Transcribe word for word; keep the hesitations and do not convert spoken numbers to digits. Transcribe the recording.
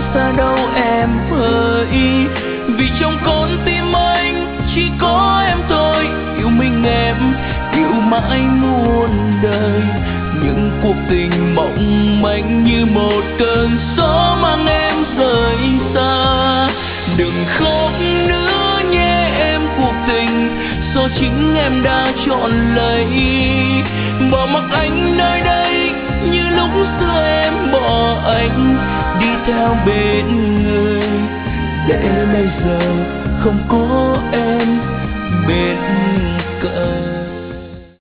xa đâu em ơi. Vì trong con tim anh chỉ có em thôi, yêu mình em yêu mãi muôn đời. Những cuộc tình mộng manh như một cơn gió mang em rời xa. Đừng khóc nữa nhé em cuộc tình, do chính em đã chọn lấy. Bỏ mặc anh nơi đây như lúc xưa em bỏ anh đi theo bên người, để bây giờ không có